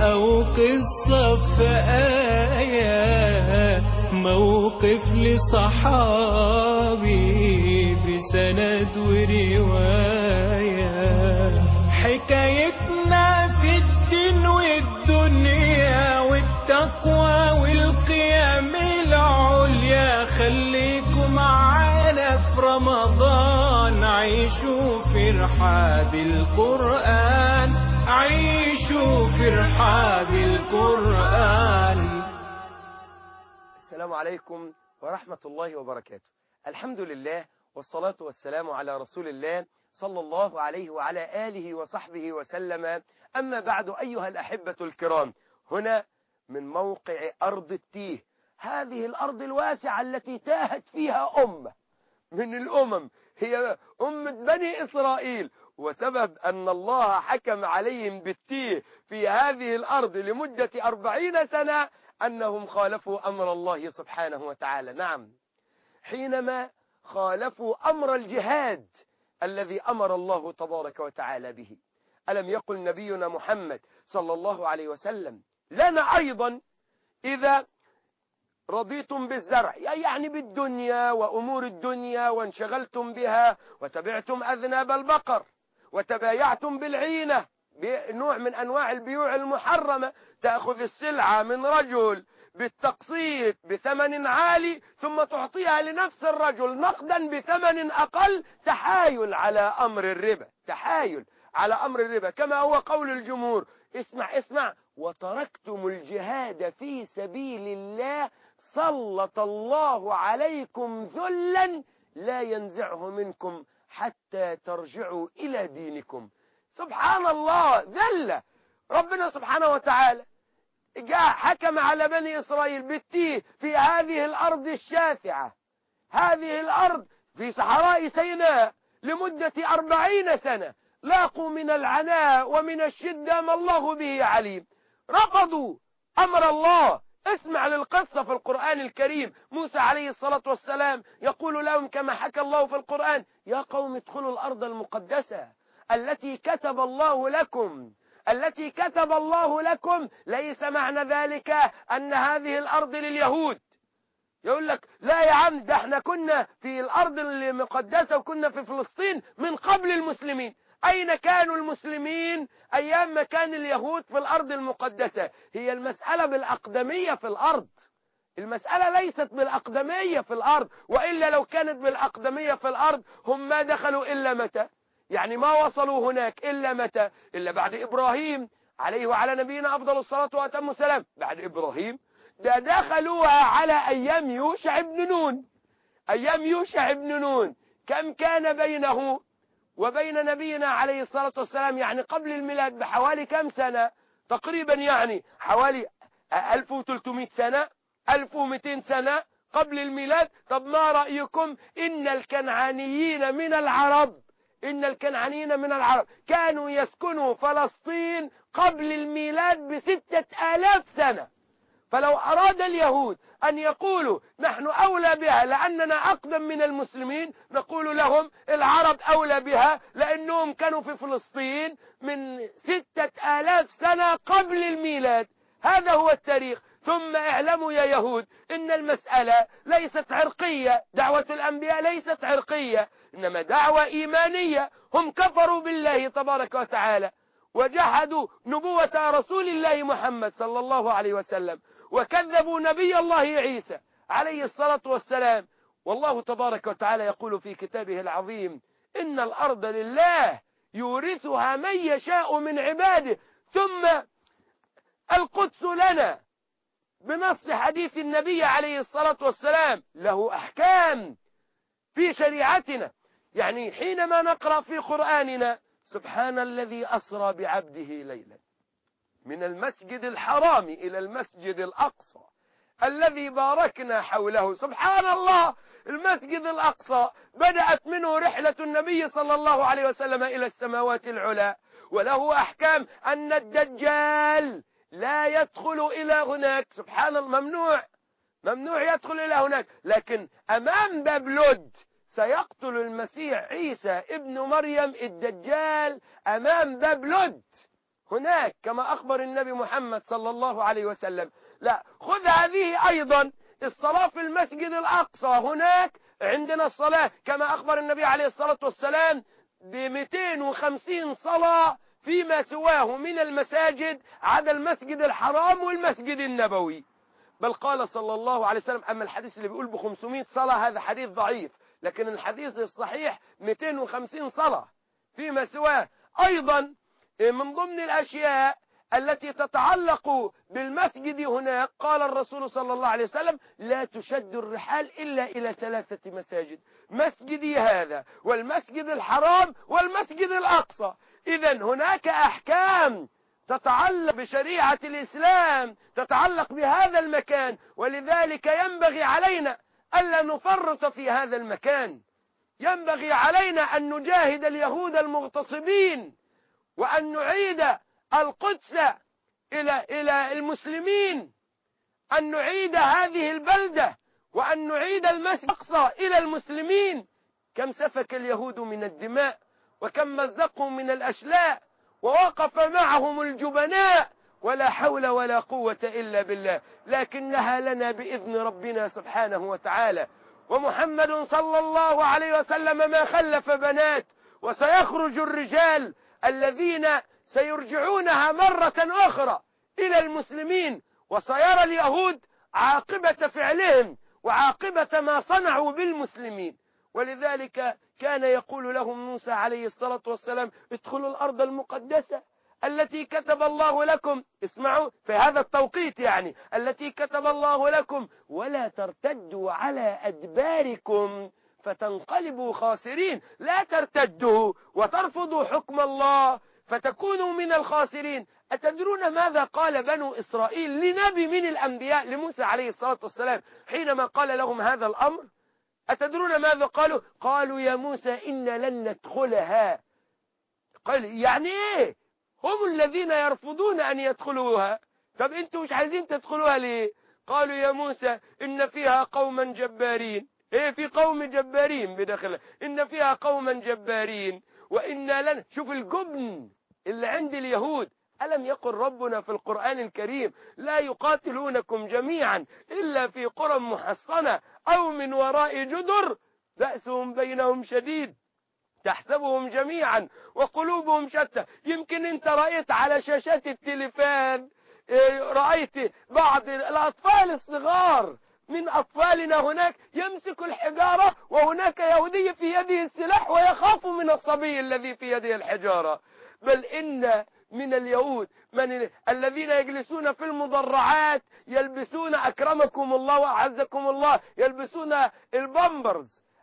أو قصة في آية، موقف لصحابي بسند ورواية. حكايتنا في الدين والدنيا والتقوى والقيام العليا. خليكم معانا في رمضان، عيشوا في رحاب القرآن، عيشوا في رحاب القرآن. السلام عليكم ورحمة الله وبركاته. الحمد لله والصلاة والسلام على رسول الله صلى الله عليه وعلى آله وصحبه وسلم. أما بعد، أيها الأحبة الكرام، هنا من موقع أرض التيه، هذه الأرض الواسعة التي تاهت فيها أمة من الأمم، هي أمة بني إسرائيل، وسبب أن الله حكم عليهم بالتيه في هذه الأرض لمدة 40 سنة أنهم خالفوا أمر الله سبحانه وتعالى. نعم، حينما خالفوا أمر الجهاد الذي أمر الله تبارك وتعالى به. ألم يقل نبينا محمد صلى الله عليه وسلم لنا أيضا: إذا رضيتم بالزرع، يعني بالدنيا وأمور الدنيا، وانشغلتم بها وتبعتم أذناب البقر وتبايعتم بالعينة، بنوع من أنواع البيوع المحرمة، تأخذ السلعة من رجل بالتقسيط بثمن عالي ثم تعطيها لنفس الرجل نقدا بثمن أقل، تحايل على أمر الربا، تحايل على أمر الربا، كما هو قول الجمهور. اسمع: وتركتم الجهاد في سبيل الله سلط الله عليكم ذلا لا ينزعه منكم حتى ترجعوا إلى دينكم. سبحان الله، ذلة ربنا سبحانه وتعالى جاء حكم على بني إسرائيل بالتيه في هذه الأرض الشاسعة، هذه الأرض في صحراء سيناء لمدة 40 سنة، لاقوا من العناء ومن الشدة ما الله به عليم، رفضوا أمر الله. اسمع للقصة في القرآن الكريم. موسى عليه الصلاة والسلام يقول لهم كما حكى الله في القرآن: يا قوم ادخلوا الأرض المقدسة التي كتب الله لكم، التي كتب الله لكم. ليس معنى ذلك أن هذه الأرض لليهود. يقول لك: لا يا عم، ده احنا كنا في الأرض المقدسة وكنا في فلسطين من قبل المسلمين. أين كانوا المسلمين أيام ما كان اليهود في الأرض المقدسة؟ هي المسألة بالأقدمية في الأرض، المسألة ليست بالأقدمية في الأرض، وإلا لو كانت بالأقدمية في الأرض هم ما دخلوا إلا متى؟ يعني ما وصلوا هناك إلا متى؟ إلا بعد إبراهيم عليه وعلى نبينا أفضل الصلاة وأتم السلام. بعد إبراهيم ده دخلوها على أيام يوشع بن نون. أيام يوشع بن نون كم كان بينه وبين نبينا عليه الصلاة والسلام؟ يعني قبل الميلاد بحوالي كم سنة تقريبا؟ يعني حوالي 1300 سنة، 1200 سنة قبل الميلاد. طب ما رأيكم إن الكنعانيين من العرب، إن الكنعانيين من العرب كانوا يسكنوا فلسطين قبل الميلاد ب6000 سنة. فلو أراد اليهود أن يقولوا نحن أولى بها لأننا أقدم من المسلمين، نقول لهم العرب أولى بها لأنهم كانوا في فلسطين من 6000 سنة قبل الميلاد. هذا هو التاريخ. ثم اعلموا يا يهود إن المسألة ليست عرقية، دعوة الأنبياء ليست عرقية، إنما دعوة إيمانية. هم كفروا بالله تبارك وتعالى وجحدوا نبوة رسول الله محمد صلى الله عليه وسلم، وكذبوا نبي الله عيسى عليه الصلاة والسلام. والله تبارك وتعالى يقول في كتابه العظيم: إن الأرض لله يورثها من يشاء من عباده. ثم القدس لنا بنص حديث النبي عليه الصلاة والسلام، له أحكام في شريعتنا. يعني حينما نقرأ في قرآننا: سبحان الذي أسرى بعبده ليلا من المسجد الحرام إلى المسجد الأقصى الذي باركنا حوله. سبحان الله، المسجد الأقصى بدأت منه رحلة النبي صلى الله عليه وسلم إلى السماوات العلى، وله أحكام أن الدجال لا يدخل إلى هناك. سبحان الله، ممنوع يدخل إلى هناك. لكن أمام باب لد سيقتل المسيح عيسى ابن مريم الدجال أمام باب لد. هناك كما أخبر النبي محمد صلى الله عليه وسلم. لا، خذ هذه أيضا، الصلاة في المسجد الأقصى. هناك عندنا الصلاة كما أخبر النبي عليه الصلاة والسلام ب250 صلاة فيما سواه من المساجد عدا المسجد الحرام والمسجد النبوي. بل قال صلى الله عليه وسلم، أما الحديث اللي بيقول ب500 صلاة هذا حديث ضعيف، لكن الحديث الصحيح 250 صلاة فيما سواه. أيضا من ضمن الأشياء التي تتعلق بالمسجد هناك قال الرسول صلى الله عليه وسلم: لا تشد الرحال إلا إلى 3 مساجد، مسجدي هذا والمسجد الحرام والمسجد الأقصى. إذا هناك أحكام تتعلق بشريعة الإسلام تتعلق بهذا المكان، ولذلك ينبغي علينا ألا نفرط في هذا المكان. ينبغي علينا أن نجاهد اليهود المغتصبين، وأن نعيد القدس إلى المسلمين، أن نعيد هذه البلدة، وأن نعيد المسجد الأقصى إلى المسلمين. كم سفك اليهود من الدماء، وكم مزقوا من الأشلاء، ووقف معهم الجبناء، ولا حول ولا قوة إلا بالله، لكنها لنا بإذن ربنا سبحانه وتعالى. ومحمد صلى الله عليه وسلم ما خلف بنات، وسيخرج الرجال الذين سيرجعونها مرة أخرى إلى المسلمين، وسيرى اليهود عاقبة فعلهم وعاقبة ما صنعوا بالمسلمين. ولذلك كان يقول لهم موسى عليه الصلاة والسلام: ادخلوا الأرض المقدسة التي كتب الله لكم، اسمعوا في هذا التوقيت يعني، التي كتب الله لكم، ولا ترتدوا على أدباركم فتنقلبوا خاسرين. لا ترتدوا وترفضوا حكم الله فتكونوا من الخاسرين. أتدرون ماذا قال بنو إسرائيل لنبي من الأنبياء لموسى عليه الصلاة والسلام حينما قال لهم هذا الأمر؟ أتدرون ماذا قالوا؟ قالوا: يا موسى إنا لن ندخلها. قال يعني إيه؟ هم الذين يرفضون أن يدخلوها. طب أنتم مش عايزين تدخلوها ليه؟ قالوا: يا موسى إن فيها قوما جبارين. إيه في قوم جبارين بداخلها؟ إن فيها قوما جبارين وإنا لن. شوف الجبن اللي عند اليهود. ألم يقل ربنا في القرآن الكريم: لا يقاتلونكم جميعا إلا في قرى محصنة أو من وراء جدر بأسهم بينهم شديد تحسبهم جميعا وقلوبهم شتى. يمكن انت رأيت على شاشات التلفاز، رأيت بعض الأطفال الصغار من أطفالنا هناك يمسك الحجارة، وهناك يهودي في يده السلاح ويخاف من الصبي الذي في يده الحجارة. بل إن من اليهود من الذين يجلسون في المضرعات يلبسون، أكرمكم الله وأعزكم الله، يلبسون البامبرز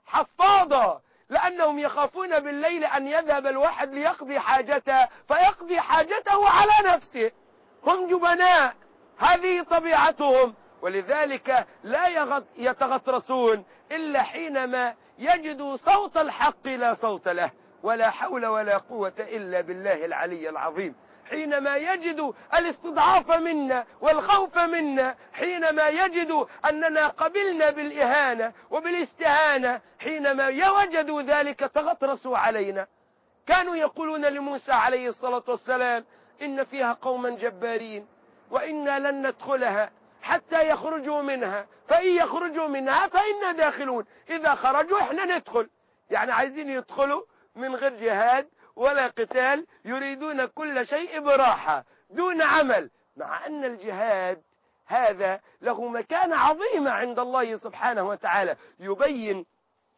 حفاضة، لأنهم يخافون بالليل أن يذهب الواحد ليقضي حاجته فيقضي حاجته على نفسه. هم جبناء، هذه طبيعتهم. ولذلك لا يتغطرسون إلا حينما يجدوا صوت الحق لا صوت له، ولا حول ولا قوة إلا بالله العلي العظيم. حينما يجدوا الاستضعاف منا والخوف منا، حينما يجدوا أننا قبلنا بالإهانة وبالاستهانة، حينما يوجدوا ذلك تغطرسوا علينا. كانوا يقولون لموسى عليه الصلاة والسلام: إن فيها قوما جبارين وإنا لن ندخلها حتى يخرجوا منها، فإن يخرجوا منها فإنا داخلون. إذا خرجوا إحنا ندخل. يعني عايزين يدخلوا من غير جهاد ولا قتال، يريدون كل شيء براحة دون عمل، مع أن الجهاد هذا له مكانة عظيمة عند الله سبحانه وتعالى. يبين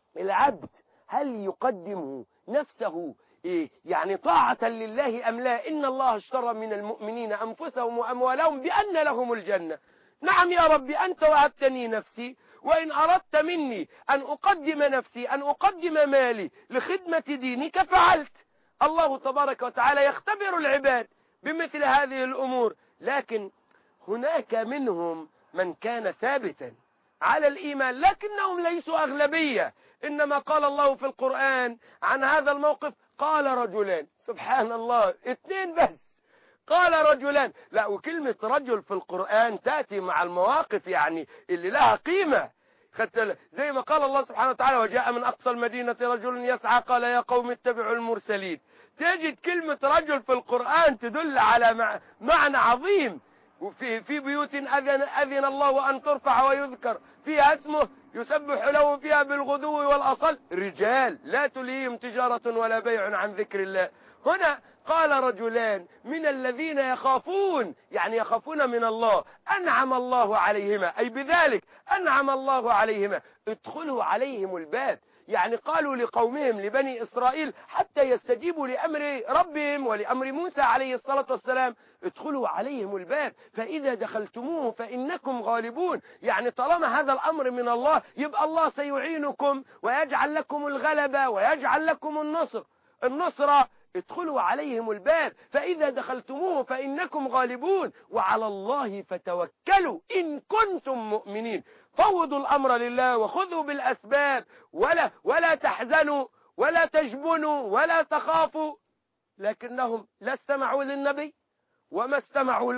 العبد هل يقدم نفسه يعني طاعة لله أم لا. إن الله اشترى من المؤمنين أنفسهم وأموالهم بأن لهم الجنة. نعم يا رب، أنت وعدتني نفسي، وإن أردت مني أن أقدم نفسي، أن أقدم مالي لخدمة دينك فعلت. الله تبارك وتعالى يختبر العباد بمثل هذه الأمور. لكن هناك منهم من كان ثابتا على الإيمان، لكنهم ليسوا أغلبية. إنما قال الله في القرآن عن هذا الموقف: قال رجلان. سبحان الله، 2 بس. قال رجلان. لا، وكلمة رجل في القرآن تأتي مع المواقف يعني اللي لها قيمة. زي ما قال الله سبحانه وتعالى: وجاء من أقصى المدينة رجل يسعى قال يا قوم اتبعوا المرسلين. تجد كلمة رجل في القرآن تدل على معنى عظيم. في بيوت أذن الله أن ترفع ويذكر فيها اسمه يسبح له فيها بالغدو والأصل رجال لا تلهيهم تجارة ولا بيع عن ذكر الله. هنا قال رجلان من الذين يخافون، يعني يخافون من الله، أنعم الله عليهما، أي بذلك أنعم الله عليهما، ادخلوا عليهم الباب. يعني قالوا لقومهم لبني إسرائيل حتى يستجيبوا لأمر ربهم ولأمر موسى عليه الصلاة والسلام، ادخلوا عليهم الباب فإذا دخلتموه فإنكم غالبون. يعني طالما هذا الأمر من الله يبقى الله سيعينكم ويجعل لكم الغلبة ويجعل لكم النصرة. ادخلوا عليهم الباب فإذا دخلتموه فإنكم غالبون وعلى الله فتوكلوا إن كنتم مؤمنين. فوضوا الأمر لله وخذوا بالأسباب ولا تحزنوا ولا تجبنوا ولا تخافوا. لكنهم لا استمعوا للنبي وما استمعوا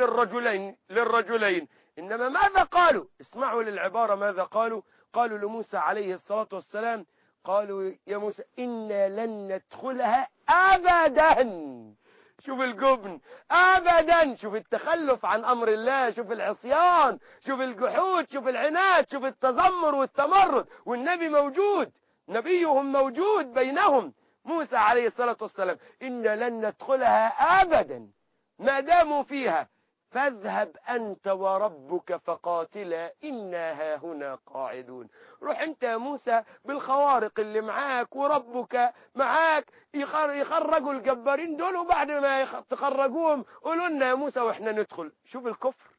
للرجلين. إنما ماذا قالوا؟ اسمعوا للعبارة ماذا قالوا. قالوا لموسى عليه الصلاة والسلام، قالوا يا موسى إنا لن ندخلها أبدا. شوف الجبن، أبدا. شوف التخلف عن أمر الله، شوف العصيان، شوف الجحود، شوف العناد، شوف التذمر والتمرد، والنبي موجود، نبيهم موجود بينهم موسى عليه الصلاة والسلام. إنا لن ندخلها أبدا ما داموا فيها فاذهب أنت وربك فقاتلا إنا هاهنا قاعدون. روح أنت يا موسى بالخوارق اللي معاك وربك معاك يخرجوا الجبارين دول، وبعد ما تخرجوهم قولوا لنا يا موسى وإحنا ندخل. شوف الكفر.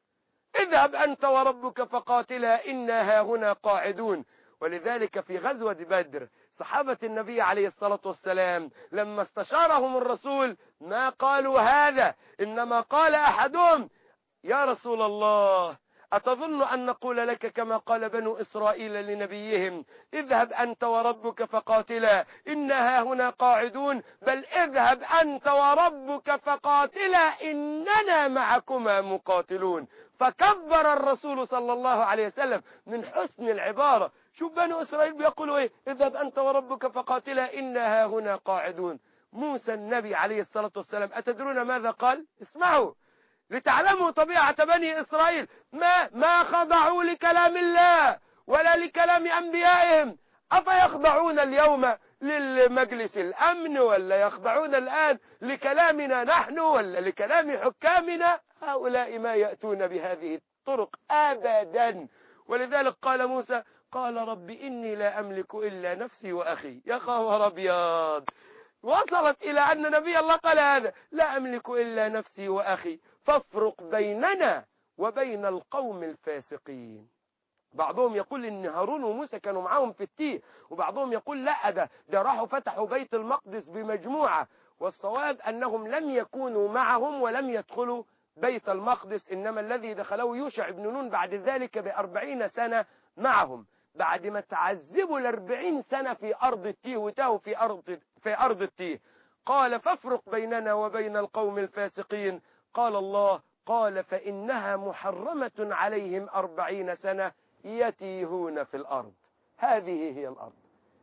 اذهب أنت وربك فقاتلا إنا هاهنا قاعدون. ولذلك في غزوة بدر صحابة النبي عليه الصلاة والسلام لما استشارهم الرسول ما قالوا هذا، إنما قال أحدهم يا رسول الله أتظن أن نقول لك كما قال بنو إسرائيل لنبيهم اذهب أنت وربك فقاتلا إنها هنا قاعدون، بل اذهب أنت وربك فقاتلا إننا معكما مقاتلون. فكبر الرسول صلى الله عليه وسلم من حسن العبارة. شوف بنو إسرائيل بيقولوا إيه؟ اذهب أنت وربك فقاتلا إنها هنا قاعدون. موسى النبي عليه الصلاة والسلام أتدرون ماذا قال؟ اسمعوا لتعلموا طبيعة بني إسرائيل، ما خضعوا لكلام الله ولا لكلام أنبيائهم. أفيخضعون اليوم للمجلس الأمن ولا يخضعون الآن لكلامنا نحن ولا لكلام حكامنا؟ هؤلاء ما يأتون بهذه الطرق أبدا. ولذلك قال موسى قال رب إني لا أملك إلا نفسي وأخي. يا خبر أبيض، وصلت إلى أن نبي الله قال هذا لا أملك إلا نفسي وأخي فافرق بيننا وبين القوم الفاسقين. بعضهم يقول إن هارون وموسى كانوا معاهم في التيه، وبعضهم يقول لا ده راحوا فتحوا بيت المقدس بمجموعة، والصواب أنهم لم يكونوا معهم ولم يدخلوا بيت المقدس، إنما الذي دخلوا يوشع بن نون بعد ذلك ب40 سنة معهم، بعد ما تعذبوا 40 سنة في أرض التيه وتاهوا في أرض التيه. قال فافرق بيننا وبين القوم الفاسقين. قال الله قال فإنها محرمة عليهم 40 سنة يتيهون في الأرض. هذه هي الأرض،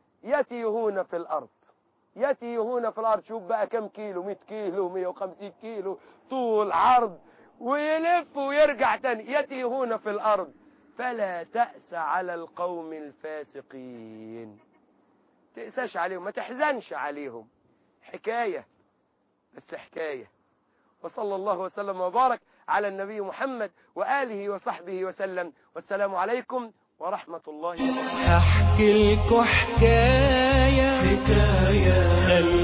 يتيهون في الأرض، يتيهون في الأرض. شوف بقى كم كيلو، 100 كيلو 150 كيلو طول عرض، ويلف ويرجع تاني، يتيهون في الأرض. فلا تأس على القوم الفاسقين. تأساش عليهم، ما تحزنش عليهم، حكاية بس حكاية. وصلى الله وسلم وبارك على النبي محمد وآله وصحبه وسلم، والسلام عليكم ورحمة الله وبركاته. أحكي لكم حكاية